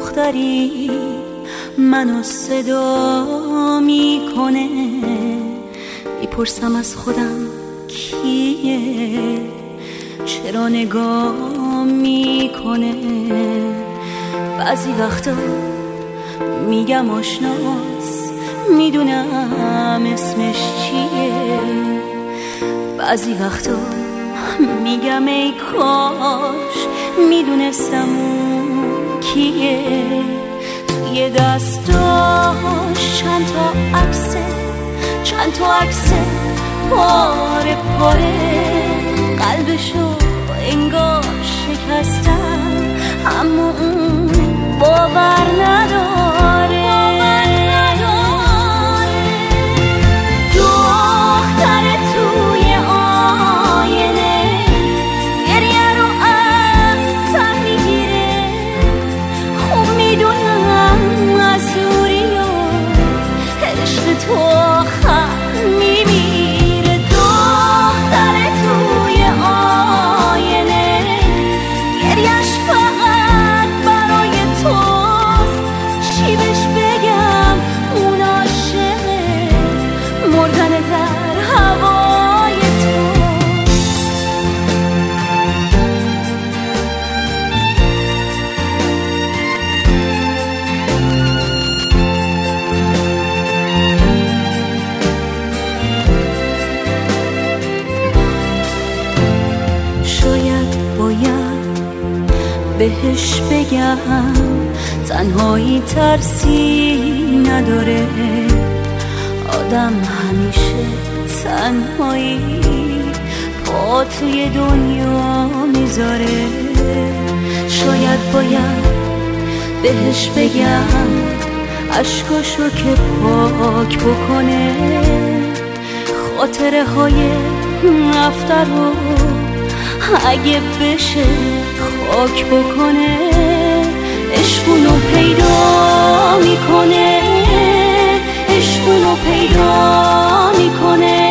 دختری منو صدا میکنه، میپرسم از خودم کیه، چرا نگاه میکنه. بعضی وقتا میگم آشناس، میدونم اسمش چیه. بعضی وقتا میگم ای کاش میدونستم کیه. توی دستاش چند تا عکس پاره پاره، قلبشو انگار شکستم اما اون باور نداره. دختر توی آینه گریه رو از سر میگیره، خوب میدونم از دوری و عشق تو آخر میمیره. دختر توی آینه گریهش فقط برای توست، چی بهش بگم اون عاشقه، مردن در هوای توست. شاید باید بهش بگم تنهایی ترسی نداره، آدم همیشه تنهایی پا توی دنیا میذاره. شاید باید بهش بگم اشکاشو که پاک بکنه، خاطره های رفته رو اگه بشه خاک بکنه. عشقونو پیدا میکنه، عشقونو پیدا میکنه.